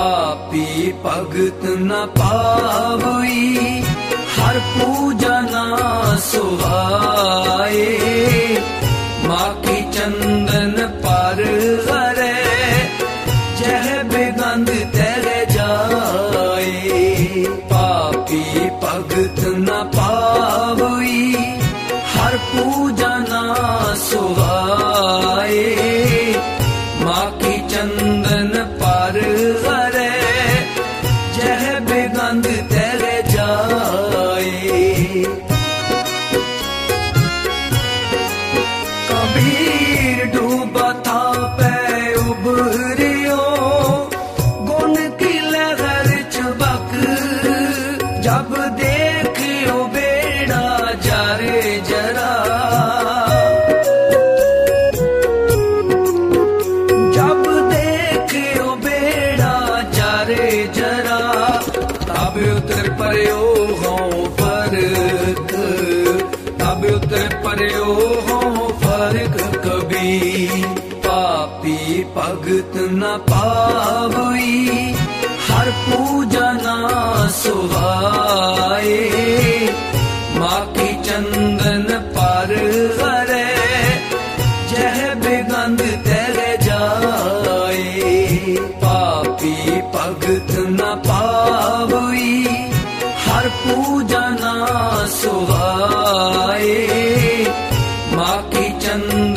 पापी भगत न पावई, हर पूजा ना सुहाए। माँ की चंदन पर हरे, जह बेगंध तह जाए। पापी भगत न पावई, हर पूजा ना सुहाए। माँ की चंदन पर हरे, जह बेगंध तह जाए। कबीर डूबा था पै उबरियो, गुण की लहर चबक। जब देखियो बेड़ा जारे जरा, जब देखियो बेड़ा जारे जरा। तब उतर पर्यो हो फर्क, तब उतर पर्यो हो फर्क कबीर। पापी भगत न पावई, हर पूजा ना सुहाए। माँ की चंदन पर हरे, जह बेगंध तह जाए। पापी भगत न पावई, हर पूजा ना सुहाए। माँ की चंदन